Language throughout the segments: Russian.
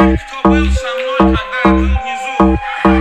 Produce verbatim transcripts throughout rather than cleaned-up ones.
кто был со мной, когда я был внизу.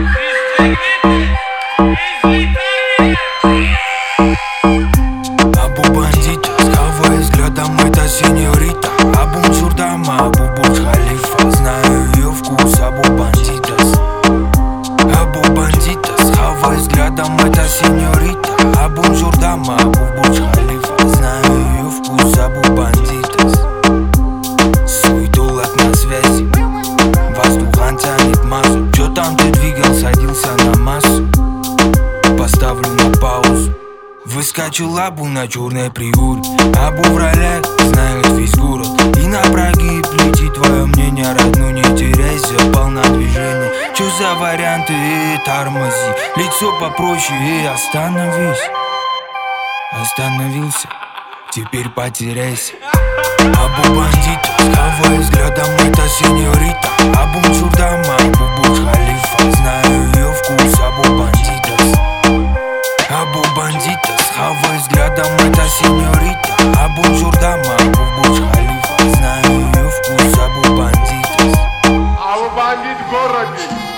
Абу бандит, схавай взглядом, это сеньорита. Абу Джурдама, Абу Бурдж Халифа. Знаю ее вкус, Абу бандитас. Абу бандита, схавай взглядом, это сеньорита. Абу Джурдама, Абу Бурдж Халифа. Знаю ее вкус, Абу бандитас. Суетулак на связи, воздухан тянет массу. Чё там ты двигал, садился на массу? Поставлю на паузу. Выскочил Абу на черной приоре. Абу в ролях, знает весь город. И на прогиб летит твое мнение, родной, не теряйся, полна движения. Чё за варианты, эй, тормози. Лицо попроще, эй, остановись. Остановился, теперь потеряйся. Абу бандит, схавай взглядом, это сеньорита. Абу Джурдама, Абу Бурдж Халифа. Знаю ее вкус, Абу бандитас. Абу бандита, схавай взглядом, это сеньорита. Абу Джурдама, Абу Бурдж Халифа. Знаю ее вкус, Абу бандитас. Абу бандит в городе.